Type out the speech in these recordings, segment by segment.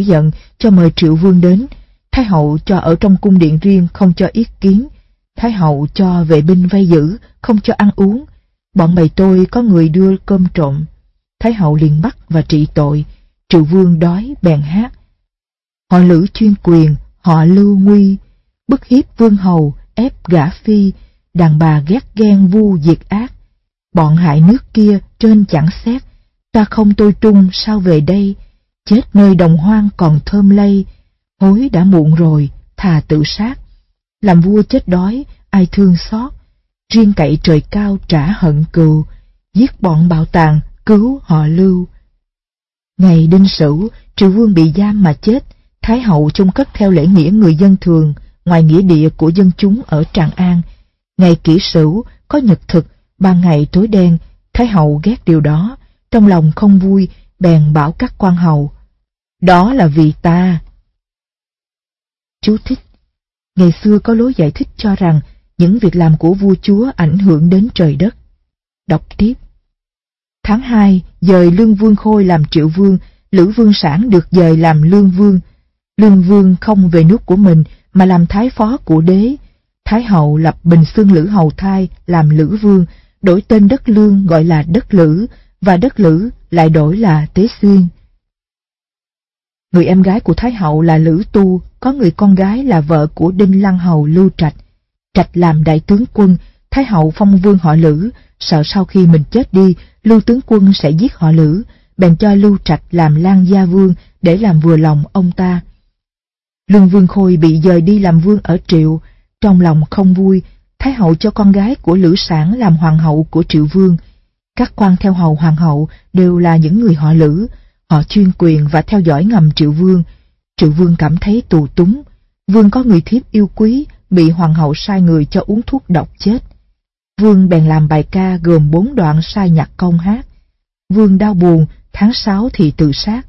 nổi giận, cho mời Triệu Vương đến. Thái hậu cho ở trong cung điện riêng, không cho yết kiến. Thái hậu cho vệ binh vây giữ, không cho ăn uống. Bọn bầy tôi có người đưa cơm trộm. Thái hậu liền bắt và trị tội. Triệu Vương đói bèn hát: họ Lữ chuyên quyền, họ Lưu nguy, bức hiếp vương hầu, ép gả phi, đàn bà ghét ghen vu diệt ác. Bọn hại nước kia trên chẳng xét, ta không tôi trung sao về đây, chết nơi đồng hoang còn thơm lây, hối đã muộn rồi, thà tự sát. Làm vua chết đói, ai thương xót, riêng cậy trời cao trả hận cừu, giết bọn bạo tàn, cứu họ Lưu. Ngày đinh sửu, Triệu Vương bị giam mà chết, Thái hậu chôn cất theo lễ nghĩa người dân thường, ngoài nghĩa địa của dân chúng ở Tràng An. Ngày kỷ sửu, có nhật thực, ban ngày tối đen. Thái hậu ghét điều đó, trong lòng không vui, bèn bảo các quan hầu: đó là vì ta. Chú thích: ngày xưa có lối giải thích cho rằng những việc làm của vua chúa ảnh hưởng đến trời đất. Đọc tiếp: tháng 2, dời Lương Vương Khôi làm Triệu Vương, Lữ Vương Sản được dời làm Lương Vương. Lương Vương không về nước của mình mà làm thái phó của đế. Thái hậu lập Bình Xương Lữ Hầu Thai làm Lữ Vương, đổi tên đất Lương gọi là đất Lữ, và đất Lữ lại đổi là Tế Xuyên. Người em gái của Thái hậu là Lữ Tu, có người con gái là vợ của Đinh Lăng Hầu Lưu Trạch. Trạch làm đại tướng quân, Thái hậu phong vương họ Lữ, sợ sau khi mình chết đi, Lưu tướng quân sẽ giết họ Lữ, bèn cho Lưu Trạch làm Lan Gia Vương để làm vừa lòng ông ta. Lương Vương Khôi bị dời đi làm vương ở Triệu, trong lòng không vui, Thái hậu cho con gái của Lữ Sản làm hoàng hậu của Triệu Vương. Các quan theo hầu hoàng hậu đều là những người họ Lữ, họ chuyên quyền và theo dõi ngầm Triệu Vương. Triệu Vương cảm thấy tù túng, Vương có người thiếp yêu quý, bị hoàng hậu sai người cho uống thuốc độc chết. Vương bèn làm bài ca gồm 4 đoạn sai nhạc công hát. Vương đau buồn, tháng 6 thì tự sát.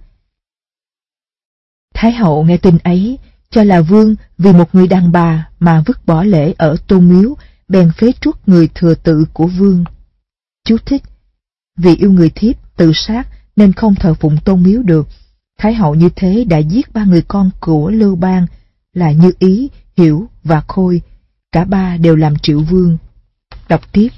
Thái hậu nghe tin ấy, cho là Vương vì một người đàn bà mà vứt bỏ lễ ở Tôn Miếu, bèn phế truất người thừa tự của Vương. Chú thích: vì yêu người thiếp tự sát nên không thờ phụng Tôn Miếu được. Thái hậu như thế đã giết 3 người con của Lưu Bang là Như Ý, Hiểu và Khôi, cả 3 đều làm Triệu Vương. Đọc tiếp: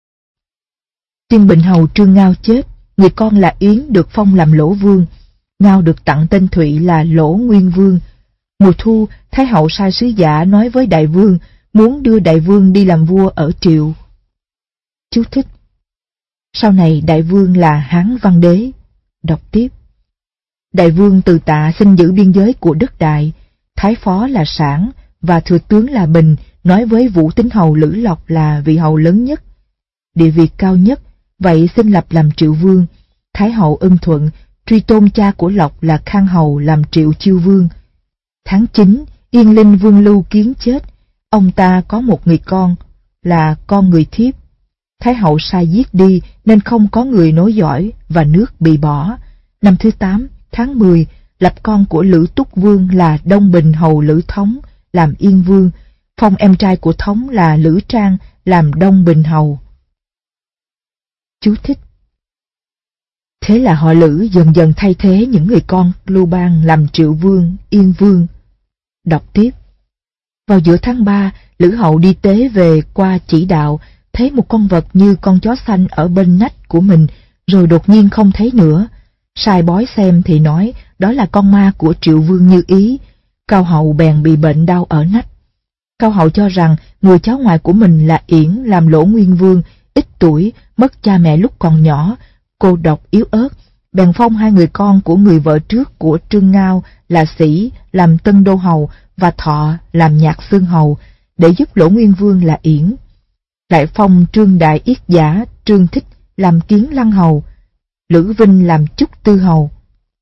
Tiên Bình hầu Trương Ngao chết, người con là Yến được phong làm Lỗ Vương. Ngao được tặng tên Thụy là Lỗ Nguyên Vương. Mùa thu, Thái hậu sai sứ giả nói với đại vương muốn đưa đại vương đi làm vua ở Triệu. Chú thích: sau này đại vương là Hán Văn Đế. Đọc tiếp: đại vương Từ Tạ xin giữ biên giới của đất Đại. Thái phó là Sản và thừa tướng là Bình nói với Vũ Tín hầu Lữ Lộc là vị hầu lớn nhất, địa vị cao nhất, vậy xin lập làm Triệu Vương. Thái hậu ưng thuận, truy tôn cha của Lộc là Khang hầu làm Triệu Chiêu Vương. Tháng 9, Yên Linh Vương Lưu Kiến chết, ông ta có một người con là con người thiếp. Thái hậu sai giết đi nên không có người nối dõi và nước bị bỏ. Năm thứ 8, tháng 10, lập con của Lữ Túc Vương là Đông Bình hầu Lữ Thống làm Yên Vương, phong em trai của Thống là Lữ Trang làm Đông Bình hầu. Chú thích: thế là họ Lữ dần dần thay thế những người con Lưu Bang làm Triệu Vương, Yên Vương. Đọc tiếp: vào giữa tháng 3, Lữ hậu đi tế về qua chỉ đạo, thấy một con vật như con chó xanh ở bên nách của mình, rồi đột nhiên không thấy nữa. Sai bói xem thì nói đó là con ma của Triệu Vương Như Ý. Cao hậu bèn bị bệnh đau ở nách. Cao hậu cho rằng người cháu ngoại của mình là Yển làm Lỗ Nguyên Vương, ít tuổi, mất cha mẹ lúc còn nhỏ, cô độc yếu ớt, bèn phong 2 người con của người vợ trước của Trương Ngao là Sĩ làm Tân Đô hầu và Thọ làm Nhạc Xương hầu để giúp Lỗ Nguyên Vương là Yển. Lại phong Trương Đại Yết Giả, Trương Thích làm Kiến Lăng hầu, Lữ Vinh làm Chúc Tư hầu.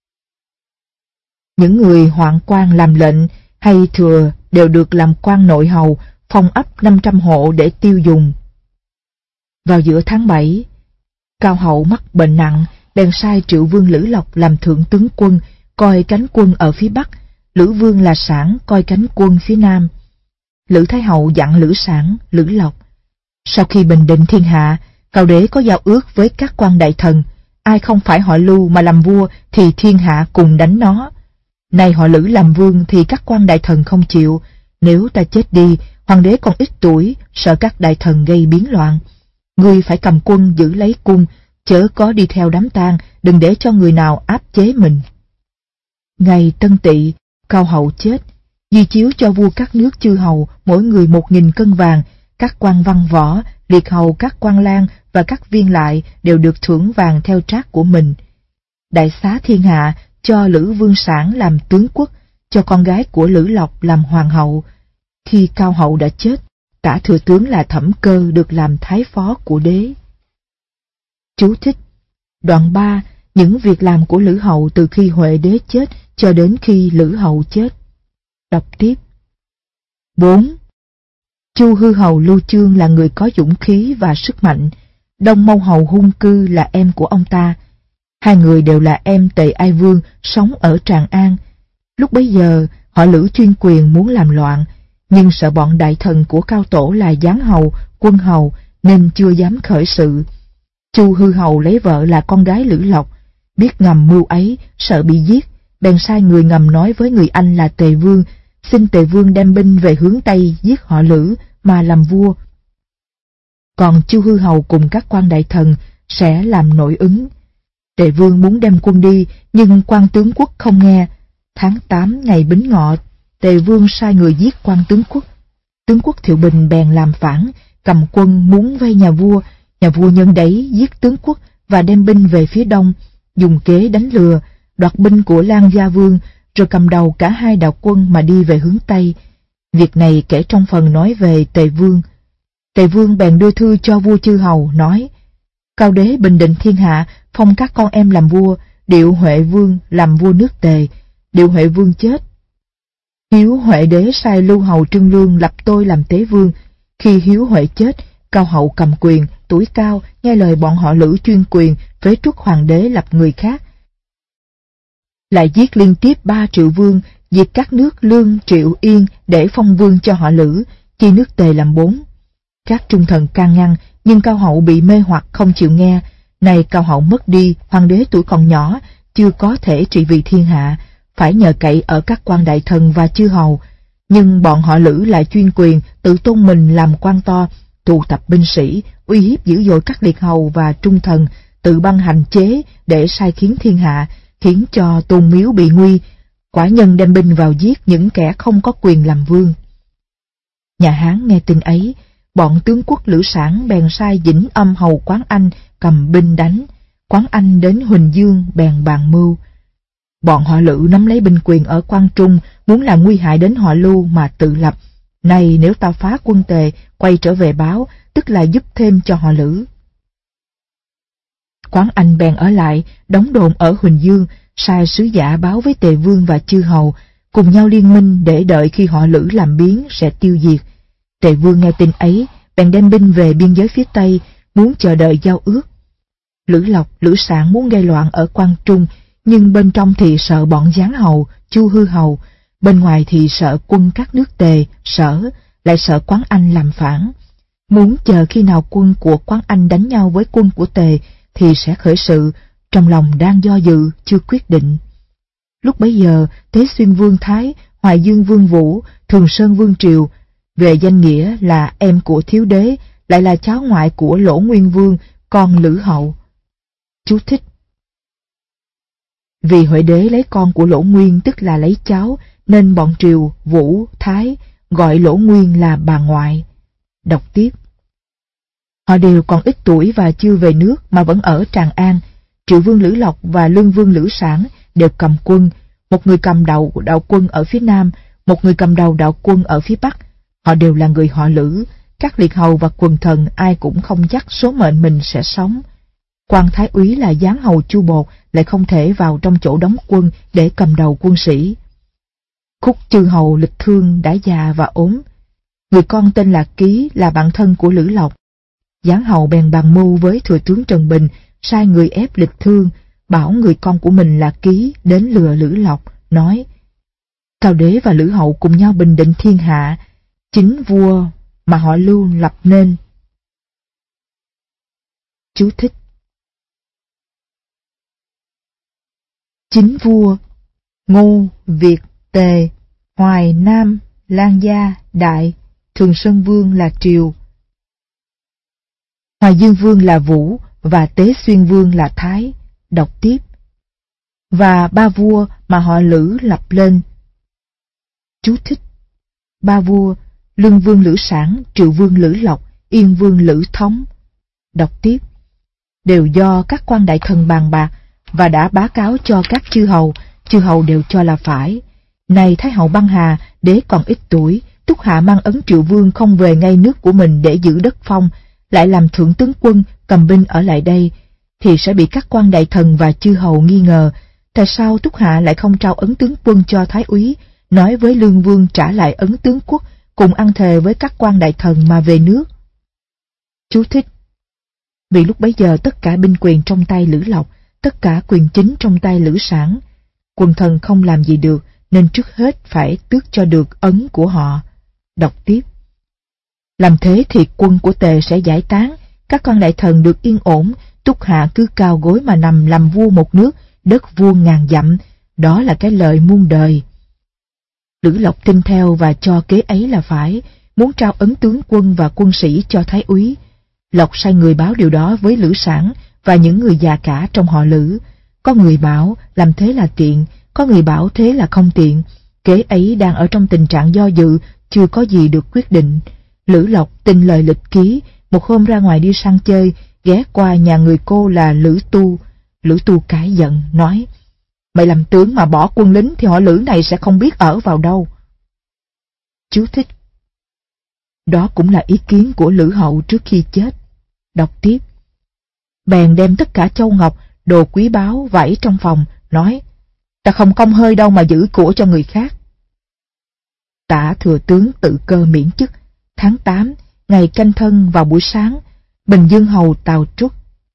Những người hoạn quan làm lệnh hay thừa đều được làm quan nội hầu, phong ấp 500 hộ để tiêu dùng. Vào giữa tháng 7, Cao hậu mắc bệnh nặng, bèn sai Triệu Vương Lữ Lộc làm thượng tướng quân, coi cánh quân ở phía Bắc, Lữ Vương là Sản coi cánh quân phía Nam. Lữ Thái hậu dặn Lữ Sản, Lữ Lộc: sau khi bình định thiên hạ, Cao đế có giao ước với các quan đại thần, ai không phải họ Lưu mà làm vua thì thiên hạ cùng đánh nó. Nay họ Lữ làm vương thì các quan đại thần không chịu. Nếu ta chết đi, hoàng đế còn ít tuổi, sợ các đại thần gây biến loạn. Ngươi phải cầm quân giữ lấy cung, chớ có đi theo đám tang, đừng để cho người nào áp chế mình. Ngày Tân Tỵ, Cao Hậu chết, di chiếu cho vua các nước chư hầu mỗi người 1.000 cân vàng. Các quan văn võ, liệt hầu, các quan lang và các viên lại đều được thưởng vàng theo trác của mình. Đại xá thiên hạ, cho Lữ Vương Sản làm tướng quốc, cho con gái của Lữ Lộc làm hoàng hậu. Khi Cao Hậu đã chết, cả thừa tướng là Thẩm Cơ được làm thái phó của đế. Chú thích: Đoạn 3. Những việc làm của Lữ Hậu từ khi Huệ đế chết cho đến khi Lữ Hậu chết. Đọc tiếp. 4. Chu Hư Hầu Lưu Chương là người có dũng khí và sức mạnh. Đông Mâu Hầu Hung Cư là em của ông ta. Hai người đều là em Tề Ai Vương sống ở Tràng An. Lúc bấy giờ, họ Lữ chuyên quyền muốn làm loạn, nhưng sợ bọn đại thần của Cao Tổ là Giáng Hầu, Quân Hầu nên chưa dám khởi sự. Chu Hư Hầu lấy vợ là con gái Lữ Lộc, biết ngầm mưu ấy, sợ bị giết, bèn sai người ngầm nói với người anh là Tề Vương, xin Tề Vương đem binh về hướng Tây giết họ Lữ mà làm vua. Còn Chu Hư Hầu cùng các quan đại thần sẽ làm nội ứng. Tề Vương muốn đem quân đi, nhưng quan tướng quốc không nghe. Tháng 8 ngày Bính Ngọ, Tề Vương sai người giết quan tướng quốc. Tướng quốc Thiệu Bình bèn làm phản, cầm quân muốn vây nhà vua nhân đấy giết tướng quốc và đem binh về phía đông, dùng kế đánh lừa, đoạt binh của Lan Gia Vương, rồi cầm đầu cả hai đạo quân mà đi về hướng Tây. Việc này kể trong phần nói về Tề Vương. Tề Vương bèn đưa thư cho vua chư hầu, nói: Cao đế bình định thiên hạ, phong các con em làm vua, điệu Huệ Vương làm vua nước Tề. Điệu Huệ Vương chết, Hiếu Huệ đế sai Lưu Hầu Trưng Lương lập tôi làm tế vương. Khi Hiếu Huệ chết, Cao Hậu cầm quyền, tuổi cao, nghe lời bọn họ Lữ chuyên quyền, phế truất hoàng đế lập người khác. Lại giết liên tiếp 3 triệu vương, diệt các nước Lương, Triệu, Yên để phong vương cho họ Lữ, chia nước Tề làm 4. Các trung thần can ngăn, nhưng Cao Hậu bị mê hoặc không chịu nghe. Này Cao Hậu mất đi, hoàng đế tuổi còn nhỏ, chưa có thể trị vì thiên hạ, phải nhờ cậy ở các quan đại thần và chư hầu. Nhưng bọn họ Lữ lại chuyên quyền, tự tôn mình làm quan to, tụ tập binh sĩ, uy hiếp dữ dội các liệt hầu và trung thần, tự ban hành chế để sai khiến thiên hạ, khiến cho tôn miếu bị nguy. Quả nhân đem binh vào giết những kẻ không có quyền làm vương. Nhà Hán nghe tin ấy, bọn tướng quốc Lữ Sản bèn sai Dĩnh Âm hầu Quán Anh cầm binh đánh. Quán Anh đến Huỳnh Dương bèn bàn mưu. Bọn họ Lữ nắm lấy binh quyền ở Quan Trung, muốn làm nguy hại đến họ Lưu mà tự lập. Này nếu ta phá quân Tề, quay trở về báo, tức là giúp thêm cho họ Lữ. Quán Anh bèn ở lại, đóng đồn ở Huỳnh Dương, sai sứ giả báo với Tề Vương và chư hầu, cùng nhau liên minh để đợi khi họ Lữ làm biến sẽ tiêu diệt. Tề Vương nghe tin ấy, bèn đem binh về biên giới phía Tây, muốn chờ đợi giao ước. Lữ Lộc, Lữ Sản muốn gây loạn ở Quan Trung, nhưng bên trong thì sợ bọn Giáng Hầu, Chu Hư Hầu, bên ngoài thì sợ quân các nước Tề, Sở, lại sợ Quán Anh làm phản. Muốn chờ khi nào quân của Quán Anh đánh nhau với quân của Tề thì sẽ khởi sự, trong lòng đang do dự, chưa quyết định. Lúc bấy giờ, Tế Xuyên Vương Thái, Hoài Dương Vương Vũ, Thường Sơn Vương Triều, về danh nghĩa là em của Thiếu Đế, lại là cháu ngoại của Lỗ Nguyên Vương, con Lữ Hậu. Chú thích: Vì Huệ đế lấy con của Lỗ Nguyên tức là lấy cháu, nên bọn Triều, Vũ, Thái gọi Lỗ Nguyên là bà ngoại. Đọc tiếp. Họ đều còn ít tuổi và chưa về nước mà vẫn ở Tràng An. Triệu Vương Lữ Lộc và Lương Vương Lữ Sản đều cầm quân, một người cầm đầu đạo quân ở phía Nam, một người cầm đầu đạo quân ở phía Bắc. Họ đều là người họ Lữ, các liệt hầu và quần thần ai cũng không chắc số mệnh mình sẽ sống. Quan thái úy là Giáng hầu Chu Bột lại không thể vào trong chỗ đóng quân để cầm đầu quân sĩ. Khúc chư hầu Lịch Thương đã già và ốm. Người con tên là Ký là bạn thân của Lữ Lộc. Giáng hầu bèn bàn mưu với thừa tướng Trần Bình, sai người ép Lịch Thương, bảo người con của mình là Ký đến lừa Lữ Lộc, nói: Cao đế và Lữ hậu cùng nhau bình định thiên hạ, chính vua mà họ Lưu lập nên. Chú thích: Chính vua Ngô, Việt, Tề, Hoài, Nam, Lan Gia, Đại, Thường Sơn Vương là Triều, Hoài Dương Vương là Vũ và Tế Xuyên Vương là Thái. Đọc tiếp. Và ba vua mà họ Lữ lập lên. Chú thích. Ba vua: Lương Vương Lữ Sản, Triệu Vương Lữ Lộc, Yên Vương Lữ Thống. Đọc tiếp. Đều do các quan đại thần bàn bạc và đã báo cáo cho các chư hầu đều cho là phải. Này Thái hậu băng hà, đế còn ít tuổi, Túc Hạ mang ấn Triệu Vương không về ngay nước của mình để giữ đất phong, lại làm thượng tướng quân cầm binh ở lại đây, thì sẽ bị các quan đại thần và chư hầu nghi ngờ. Tại sao Túc Hạ lại không trao ấn tướng quân cho Thái úy, nói với Lương Vương trả lại ấn tướng quốc, cùng ăn thề với các quan đại thần mà về nước? Chú thích. Vì lúc bấy giờ tất cả binh quyền trong tay Lữ Lộc, tất cả quyền chính trong tay Lữ Sản. Quần thần không làm gì được, nên trước hết phải tước cho được ấn của họ. Đọc tiếp. Làm thế thì quân của Tề sẽ giải tán, các quan đại thần được yên ổn, Túc Hạ cứ cao gối mà nằm làm vua một nước, đất vuông ngàn dặm, đó là cái lợi muôn đời. Lữ Lộc tin theo và cho kế ấy là phải, muốn trao ấn tướng quân và quân sĩ cho Thái úy. Lộc sai người báo điều đó với Lữ Sản và những người già cả trong họ Lữ. Có người bảo làm thế là tiện, có người bảo thế là không tiện. Kế ấy đang ở trong tình trạng do dự, chưa có gì được quyết định. Lữ Lộc tin lời lịch ký, một hôm ra ngoài đi săn chơi, ghé qua nhà người cô là Lữ Tu. Lữ Tu cãi giận, nói: Mày làm tướng mà bỏ quân lính thì họ Lữ này sẽ không biết ở vào đâu. Chú thích. Đó cũng là ý kiến của Lữ Hậu trước khi chết. Đọc tiếp. Bèn đem tất cả châu ngọc, đồ quý báu vảy trong phòng, nói: Ta không công hơi đâu mà giữ của cho người khác. Tả thừa tướng tự cơ miễn chức. Tháng 8, ngày Canh Thân vào buổi sáng, Bình Dương hầu Tào Trúc,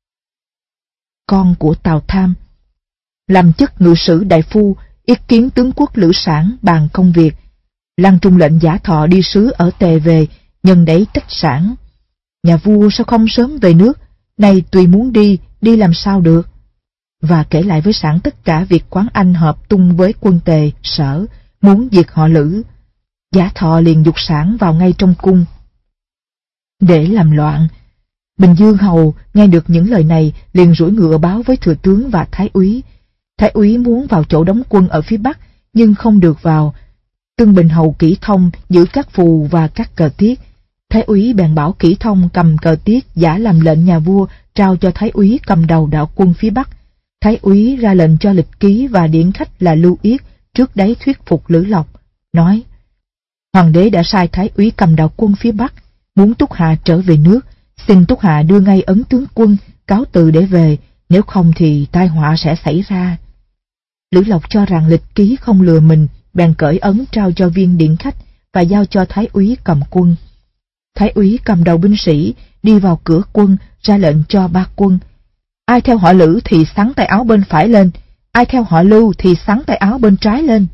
con của Tào Tham, làm chức ngự sử đại phu, yết kiến tướng quốc Lữ Sản bàn công việc. Lăng Trung lệnh Giả Thọ đi sứ ở Tề về, nhân đấy trách Sản: Nhà vua sao không sớm về nước, nay tùy muốn đi làm sao được? Và kể lại với Sản tất cả việc Quán Anh hợp tung với quân Tề, Sở, muốn diệt họ Lữ. Giả Thọ liền giục Sản vào ngay trong cung để làm loạn. Bình Dương hầu nghe được những lời này liền rủi ngựa báo với thừa tướng và thái úy. Thái úy muốn vào chỗ đóng quân ở phía bắc nhưng không được vào. Tương Bình hầu Kỷ Thông giữ các phù và các cờ tiết. Thái úy bèn bảo Kỷ Thông cầm cờ tiết giả làm lệnh nhà vua, trao cho thái úy cầm đầu đạo quân phía bắc. Thái úy ra lệnh cho lịch ký và điển khách là Lưu Yết trước đấy thuyết phục Lữ Lộc, nói: Hoàng đế đã sai thái úy cầm đạo quân phía bắc, muốn Túc Hạ trở về nước, xin Túc Hạ đưa ngay ấn tướng quân, cáo từ để về, nếu không thì tai họa sẽ xảy ra. Lữ Lộc cho rằng lịch ký không lừa mình, bèn cởi ấn trao cho viên điện khách và giao cho thái úy cầm quân. Thái úy cầm đầu binh sĩ đi vào cửa quân, ra lệnh cho ba quân: Ai theo họ Lữ thì xắn tay áo bên phải lên, ai theo họ Lưu thì xắn tay áo bên trái lên.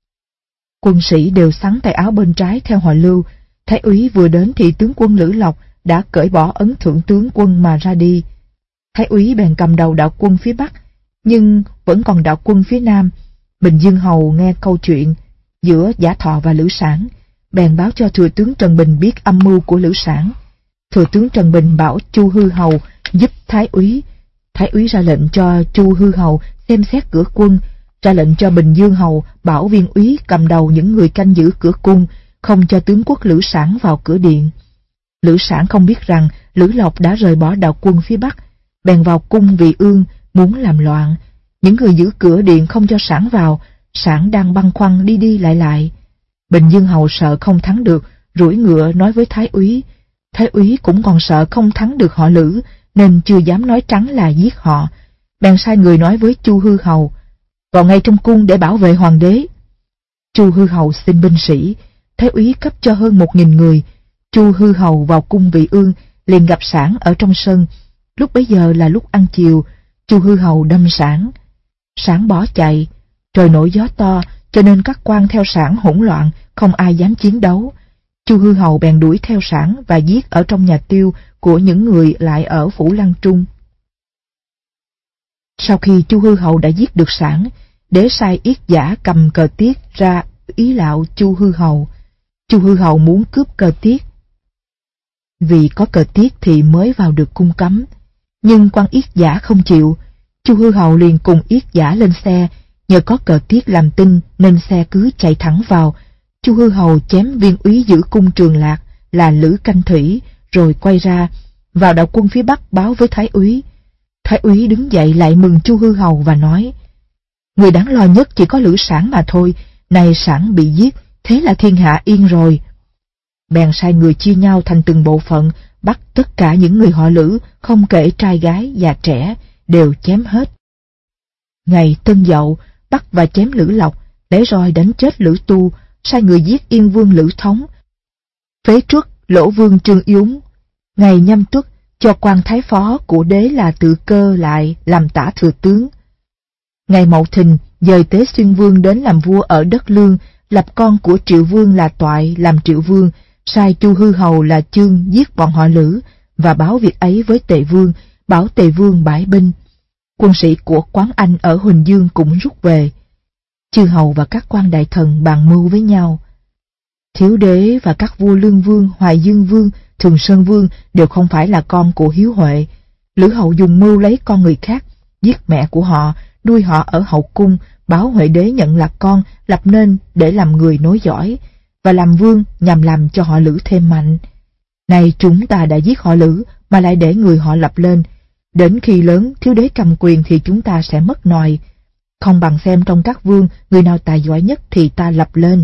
Quân sĩ đều xắn tay áo bên trái theo họ Lưu. Thái úy vừa đến thì tướng quân Lữ Lộc đã cởi bỏ ấn thượng tướng quân mà ra đi. Thái úy bèn cầm đầu đạo quân phía bắc, nhưng vẫn còn đạo quân phía nam. Bình Dương hầu nghe câu chuyện giữa Giả Thọ và Lữ Sản, bèn báo cho thừa tướng Trần Bình biết âm mưu của Lữ Sản. Thừa tướng Trần Bình bảo Chu Hư hầu giúp thái úy. Thái úy ra lệnh cho Chu Hư hầu xem xét cửa quân, ra lệnh cho Bình Dương hầu bảo viên úy cầm đầu những người canh giữ cửa cung, không cho tướng quốc Lữ Sản vào cửa điện. Lữ Sản không biết rằng Lữ Lộc đã rời bỏ đạo quân phía bắc, bèn vào cung Vị Ương muốn làm loạn. Những người giữ cửa điện không cho Sản vào. Sản đang băn khoăn đi đi lại lại. Bình Dương hầu sợ không thắng được, rủi ngựa nói với thái úy. Thái úy cũng còn sợ không thắng được họ Lữ, nên chưa dám nói trắng là giết họ. Bèn sai người nói với Chu Hư hầu: Vào ngay trong cung để bảo vệ hoàng đế. Chu Hư hầu xin binh sĩ. Thái úy cấp cho hơn 1000 người. Chu Hư hầu vào cung Vị Ương, liền gặp Sản ở trong sân. Lúc bấy giờ là lúc ăn chiều. Chu Hư hầu đâm Sản. Sản bỏ chạy. Trời nổi gió to, cho nên các quan theo Sản hỗn loạn, không ai dám chiến đấu. Chu Hư hầu bèn đuổi theo Sản và giết ở trong nhà tiêu của những người lại ở phủ Lăng Trung. Sau khi Chu Hư hầu đã giết được Sản, Đế sai yết giả cầm cờ tiết ra ý lạo Chu Hư Hầu. Chu Hư Hầu muốn cướp cờ tiết, vì có cờ tiết thì mới vào được cung cấm. Nhưng quan yết giả không chịu. Chu Hư Hầu liền cùng yết giả lên xe, nhờ có cờ tiết làm tin nên xe cứ chạy thẳng vào. Chu Hư Hầu chém viên úy giữ cung Trường Lạc là Lữ Canh Thủy, rồi quay ra vào đạo quân phía bắc báo với thái úy. Thái úy đứng dậy lại mừng Chu Hư Hầu và nói: người đáng lo nhất chỉ có Lữ Sản mà thôi, nay Sản bị giết, thế là thiên hạ yên rồi. Bèn sai người chia nhau thành từng bộ phận, bắt tất cả những người họ Lữ, không kể trai gái già trẻ, đều chém hết. Ngày Tân Dậu, bắt và chém Lữ Lộc, lấy roi đánh chết Lữ Tu, sai người giết Yên Vương Lữ Thống, phế truất Lỗ Vương Trương Yúng. Ngày Nhâm Tuất, cho quan thái phó của đế là Tự Cơ lại làm tả thừa tướng. Ngày Mậu Thìn, dời Tế Xuyên Vương đến làm vua ở đất Lương, lập con của Triệu Vương là Toại làm Triệu Vương, sai Chu Hư Hầu là Chương giết bọn họ Lữ, và báo việc ấy với Tề Vương, bảo Tề Vương bãi binh. Quân sĩ của Quán Anh ở Huỳnh Dương cũng rút về. Chư hầu và các quan đại thần bàn mưu với nhau. Thiếu đế và các vua Lương Vương, Hoài Dương Vương, Thường Sơn Vương đều không phải là con của Hiếu Huệ. Lữ hậu dùng mưu lấy con người khác, giết mẹ của họ, nuôi họ ở hậu cung, báo Huệ đế nhận là con, lập nên để làm người nối dõi, và làm vương nhằm làm cho họ Lữ thêm mạnh. Này chúng ta đã giết họ Lữ mà lại để người họ lập lên. Đến khi lớn thiếu đế cầm quyền thì chúng ta sẽ mất nòi. Không bằng xem trong các vương người nào tài giỏi nhất thì ta lập lên.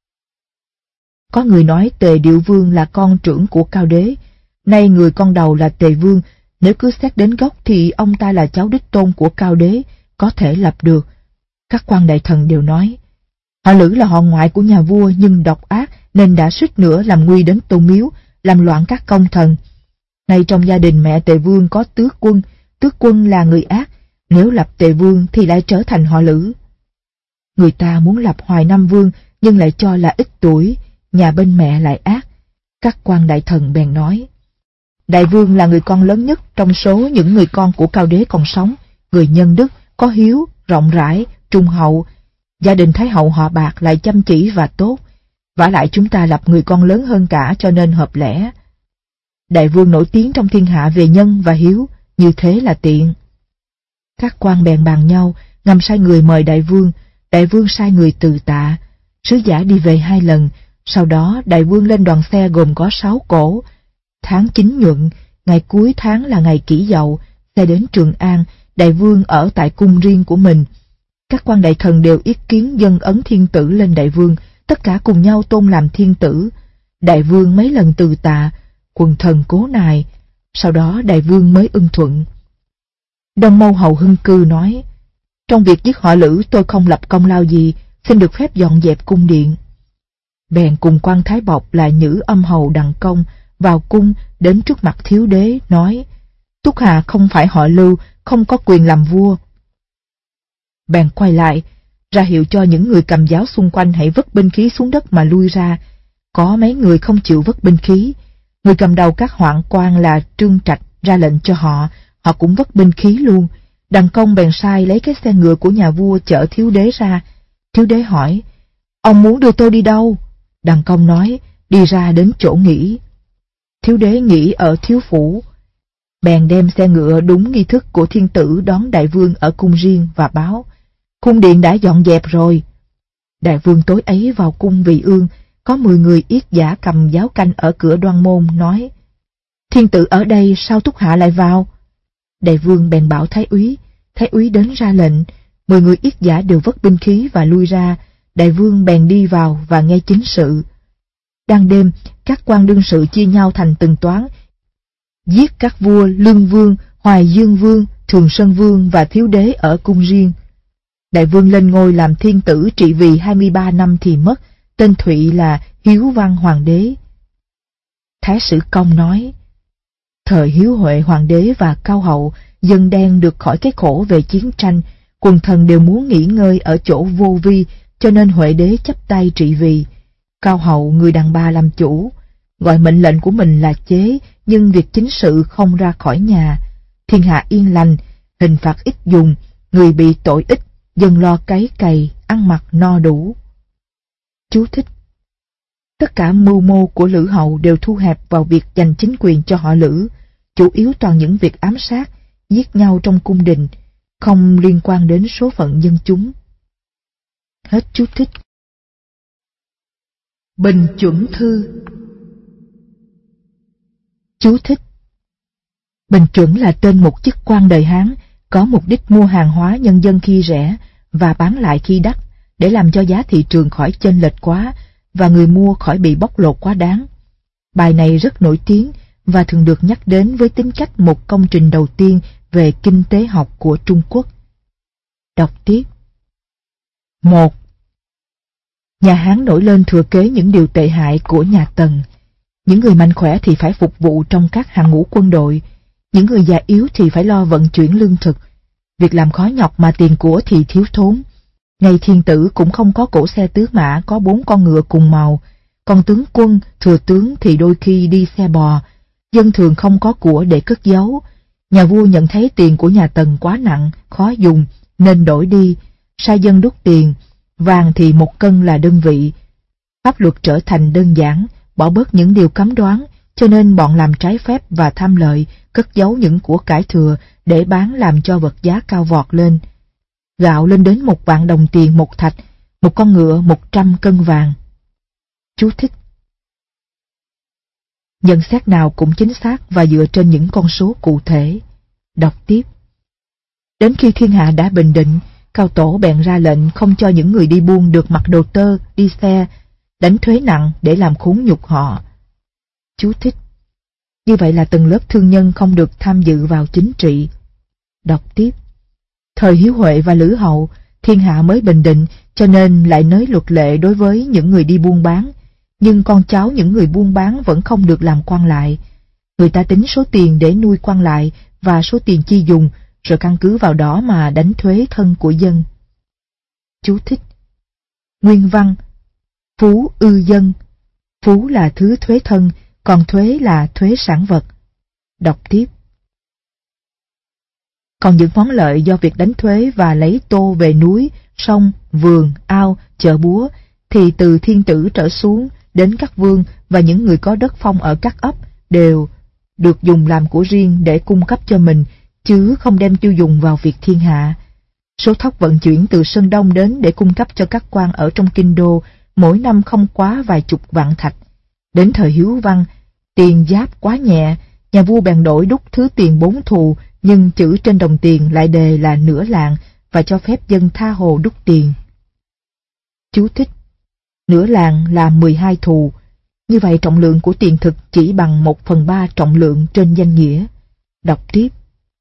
Có người nói Tề Điệu Vương là con trưởng của Cao Đế. Nay người con đầu là Tề Vương, nếu cứ xét đến gốc thì ông ta là cháu đích tôn của Cao Đế, có thể lập được. Các quan đại thần đều nói, họ Lữ là họ ngoại của nhà vua nhưng độc ác nên đã suýt nữa làm nguy đến Tôn Miếu, làm loạn các công thần. Nay trong gia đình mẹ Tề Vương có Tước Quân là người ác, nếu lập Tề Vương thì lại trở thành họ Lữ. Người ta muốn lập Hoài Nam Vương nhưng lại cho là ít tuổi, nhà bên mẹ lại ác. Các quan đại thần bèn nói, Đại Vương là người con lớn nhất trong số những người con của Cao Đế còn sống, người nhân đức, có hiếu, rộng rãi, trung hậu. Gia đình Thái hậu họ Bạc lại chăm chỉ và tốt. Vả lại chúng ta lập người con lớn hơn cả cho nên hợp lẽ. Đại Vương nổi tiếng trong thiên hạ về nhân và hiếu, như thế là tiện. Các quan bèn bàn nhau, ngầm sai người mời Đại Vương. Đại Vương sai người từ tạ. Sứ giả đi về 2 lần, sau đó Đại Vương lên đoàn xe gồm có 6 cỗ. Tháng 9 Nhuận, ngày cuối tháng là ngày Kỷ Dậu, xe đến Trường An. Đại Vương ở tại cung riêng của mình. Các quan đại thần đều ý kiến dâng ấn thiên tử lên Đại Vương, tất cả cùng nhau tôn làm thiên tử. Đại Vương mấy lần từ tạ, quần thần cố nài, sau đó Đại Vương mới ưng thuận. Đông Mâu hầu Hưng Cư nói, trong việc giết họ Lữ tôi không lập công lao gì, xin được phép dọn dẹp cung điện. Bèn cùng quan Thái Bộc là Nhữ Âm hầu Đặng Công vào cung đến trước mặt thiếu đế nói, Túc Hà không phải họ Lưu, không có quyền làm vua. Bèn quay lại, ra hiệu cho những người cầm giáo xung quanh hãy vứt binh khí xuống đất mà lui ra. Có mấy người không chịu vứt binh khí. Người cầm đầu các hoạn quan là Trương Trạch ra lệnh cho họ, họ cũng vứt binh khí luôn. Đặng Công bèn sai lấy cái xe ngựa của nhà vua chở thiếu đế ra. Thiếu đế hỏi, ông muốn đưa tôi đi đâu? Đặng Công nói, đi ra đến chỗ nghỉ. Thiếu đế nghỉ ở thiếu phủ. Bèn đem xe ngựa đúng nghi thức của thiên tử đón Đại Vương ở cung riêng và báo, cung điện đã dọn dẹp rồi. Đại Vương tối ấy vào cung Vị Ương, có 10 người yết giả cầm giáo canh ở cửa Đoan Môn nói, thiên tử ở đây sao Túc Hạ lại vào? Đại Vương bèn bảo thái úy đến ra lệnh, 10 người yết giả đều vất binh khí và lui ra. Đại Vương bèn đi vào và nghe chính sự. Đang đêm, các quan đương sự chia nhau thành từng toán, giết các vua Lương Vương, Hoài Dương Vương, Thường Sơn Vương và thiếu đế ở cung riêng. Đại Vương lên ngôi làm thiên tử trị vì 23 năm thì mất, tên Thụy là Hiếu Văn Hoàng đế. Thái sử Công nói, thời Hiếu Huệ Hoàng đế và Cao hậu, dân đen được khỏi cái khổ về chiến tranh, quần thần đều muốn nghỉ ngơi ở chỗ vô vi, cho nên Huệ đế chắp tay trị vì. Cao hậu người đàn bà làm chủ, gọi mệnh lệnh của mình là chế, nhưng việc chính sự không ra khỏi nhà. Thiên hạ yên lành, hình phạt ít dùng, người bị tội ít, dân lo cấy cày, ăn mặc no đủ. Chú thích: tất cả mưu mô của Lữ hậu đều thu hẹp vào việc giành chính quyền cho họ Lữ, chủ yếu toàn những việc ám sát, giết nhau trong cung đình, không liên quan đến số phận dân chúng. Hết chú thích. Bình chuẩn thư. Chú thích: bình chuẩn là tên một chức quan đời Hán, có mục đích mua hàng hóa nhân dân khi rẻ và bán lại khi đắt, để làm cho giá thị trường khỏi chênh lệch quá và người mua khỏi bị bóc lột quá đáng. Bài này rất nổi tiếng và thường được nhắc đến với tính cách một công trình đầu tiên về kinh tế học của Trung Quốc. Đọc tiếp. 1. Nhà Hán nổi lên thừa kế những điều tệ hại của nhà Tần. Những người mạnh khỏe thì phải phục vụ trong các hàng ngũ quân đội, những người già yếu thì phải lo vận chuyển lương thực. Việc làm khó nhọc mà tiền của thì thiếu thốn. Ngay thiên tử cũng không có cỗ xe tứ mã có 4 con ngựa cùng màu, còn tướng quân, thừa tướng thì đôi khi đi xe bò. Dân thường không có của để cất giấu. Nhà vua nhận thấy tiền của nhà Tần quá nặng, khó dùng, nên đổi đi, sai dân đúc tiền, vàng thì 1 cân là đơn vị. Pháp luật trở thành đơn giản, bỏ bớt những điều cấm đoán, cho nên bọn làm trái phép và tham lợi cất giấu những của cải thừa để bán làm cho vật giá cao vọt lên. Gạo lên đến 1.000.000 đồng tiền 1 thạch, 1 con ngựa 100 cân vàng. Chú thích: nhận xét nào cũng chính xác và dựa trên những con số cụ thể. Đọc tiếp. Đến khi thiên hạ đã bình định, Cao Tổ bèn ra lệnh không cho những người đi buôn được mặc đồ tơ, đi xe, đánh thuế nặng để làm khốn nhục họ. Chú thích: như vậy là tầng lớp thương nhân không được tham dự vào chính trị. Đọc tiếp. Thời Hiếu Huệ và Lữ hậu, thiên hạ mới bình định, cho nên lại nới luật lệ đối với những người đi buôn bán, nhưng con cháu những người buôn bán vẫn không được làm quan lại. Người ta tính số tiền để nuôi quan lại và số tiền chi dùng, rồi căn cứ vào đó mà đánh thuế thân của dân. Chú thích: nguyên văn: phú ư dân. Phú là thứ thuế thân, còn thuế là thuế sản vật. Đọc tiếp. Còn những món lợi do việc đánh thuế và lấy tô về núi, sông, vườn, ao, chợ búa, thì từ thiên tử trở xuống đến các vương và những người có đất phong ở các ấp đều được dùng làm của riêng để cung cấp cho mình, chứ không đem tiêu dùng vào việc thiên hạ. Số thóc vận chuyển từ Sơn Đông đến để cung cấp cho các quan ở trong kinh đô mỗi năm không quá vài chục vạn thạch. Đến thời Hiếu Văn, tiền giáp quá nhẹ, nhà vua bèn đổi đúc thứ tiền 4 thù, nhưng chữ trên đồng tiền lại đề là nửa lạng và cho phép dân tha hồ đúc tiền. Chú thích: nửa lạng là 12 thù, như vậy trọng lượng của tiền thực chỉ bằng 1/3 trọng lượng trên danh nghĩa. Đọc tiếp.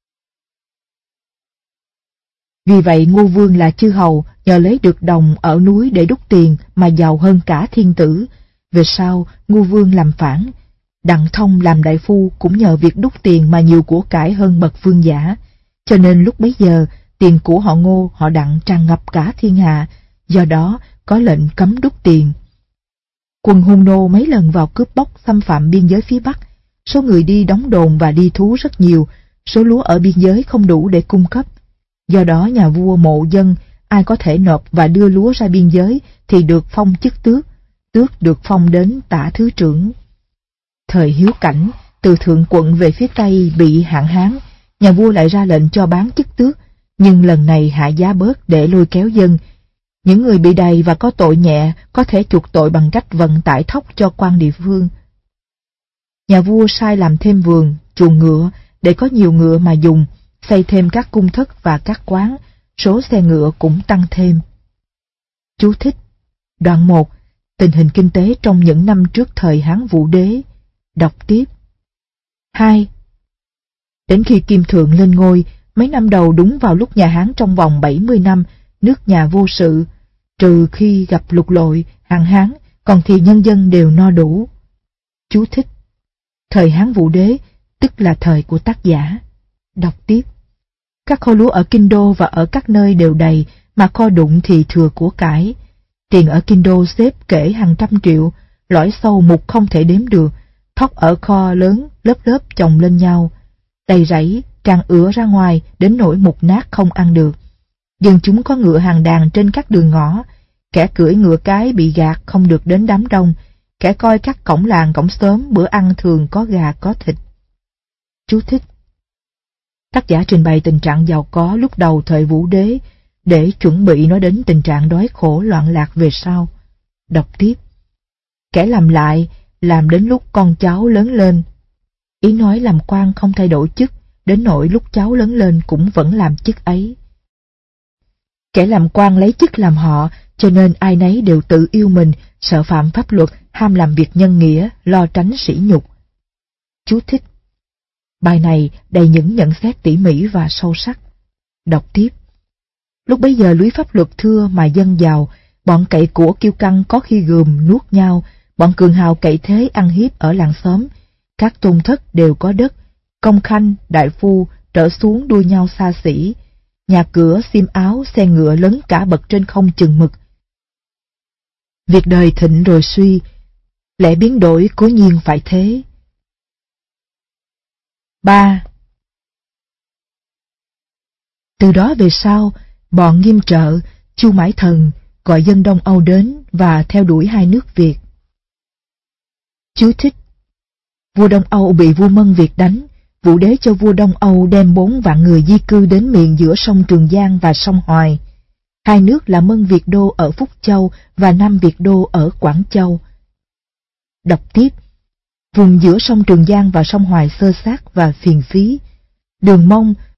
Vì vậy Ngô Vương là chư hầu nhờ lấy được đồng ở núi để đúc tiền mà giàu hơn cả thiên tử. Về sau Ngô Vương làm phản. Đặng Thông làm đại phu cũng nhờ việc đúc tiền mà nhiều của cải hơn bậc vương giả. Cho nên lúc bấy giờ tiền của họ Ngô, họ Đặng tràn ngập cả thiên hạ, do đó có lệnh cấm đúc tiền. Quân Hung nô mấy lần vào cướp bóc xâm phạm biên giới phía Bắc. Số người đi đóng đồn và đi thú rất nhiều, số lúa ở biên giới không đủ để cung cấp. Do đó nhà vua mộ dân, ai có thể nộp và đưa lúa ra biên giới thì được phong chức tước, tước được phong đến tả thứ trưởng. Thời Hiếu Cảnh, từ thượng quận về phía Tây bị hạn hán, nhà vua lại ra lệnh cho bán chức tước, nhưng lần này hạ giá bớt để lôi kéo dân. Những người bị đày và có tội nhẹ có thể chuộc tội bằng cách vận tải thóc cho quan địa phương. Nhà vua sai làm thêm vườn, chuồng ngựa để có nhiều ngựa mà dùng, xây thêm các cung thất và các quán, số xe ngựa cũng tăng thêm. Chú thích: đoạn 1. Tình hình kinh tế trong những năm trước thời Hán Vũ Đế. Đọc tiếp. 2. Đến khi Kim Thượng lên ngôi, mấy năm đầu đúng vào lúc nhà Hán trong vòng 70 năm, nước nhà vô sự, trừ khi gặp lục lội, hạn hán, còn thì nhân dân đều no đủ. Chú thích: thời Hán Vũ Đế, tức là thời của tác giả. Đọc tiếp. Các kho lúa ở Kinh Đô và ở các nơi đều đầy, mà kho đụng thì thừa của cải. Tiền ở Kinh Đô xếp kể hàng trăm triệu, lõi sâu mục không thể đếm được, thóc ở kho lớn lớp lớp chồng lên nhau, đầy rẫy tràn ứa ra ngoài đến nỗi mục nát không ăn được. Dân chúng có ngựa hàng đàn trên các đường ngõ, kẻ cưỡi ngựa cái bị gạt không được đến đám đông, kẻ coi các cổng làng cổng xóm bữa ăn thường có gà có thịt. Chú thích. Tác giả trình bày tình trạng giàu có lúc đầu thời Vũ Đế để chuẩn bị nói đến tình trạng đói khổ loạn lạc về sau. Đọc tiếp. Kẻ làm lại, làm đến lúc con cháu lớn lên. Ý nói làm quan không thay đổi chức, đến nỗi lúc cháu lớn lên cũng vẫn làm chức ấy. Kẻ làm quan lấy chức làm họ, cho nên ai nấy đều tự yêu mình, sợ phạm pháp luật, ham làm việc nhân nghĩa, lo tránh sỉ nhục. Chú thích. Bài này đầy những nhận xét tỉ mỉ và sâu sắc. Đọc tiếp. Lúc bấy giờ lưới pháp luật thưa mà dân giàu, bọn cậy của kiêu căng có khi gườm nuốt nhau, bọn cường hào cậy thế ăn hiếp ở làng xóm. Các tôn thất đều có đất, công khanh, đại phu trở xuống đua nhau xa xỉ. Nhà cửa, xiêm áo, xe ngựa lớn cả bậc trên không chừng mực. Việc đời thịnh rồi suy, lẽ biến đổi cố nhiên phải thế. 3. Từ đó về sau, bọn Nghiêm Trợ, Chu Mãi Thần gọi dân Đông Âu đến và theo đuổi hai nước Việt. Chú thích. Vua Đông Âu bị vua Mân Việt đánh, Vũ Đế cho vua Đông Âu đem 4 vạn người di cư đến miền giữa sông Trường Giang và sông Hoài. Hai nước là Mân Việt Đô ở Phúc Châu và Nam Việt Đô ở Quảng Châu. Đọc tiếp. Vùng giữa sông Trường Giang và sông Hoài xơ xác và phiền phí. Đường Mông,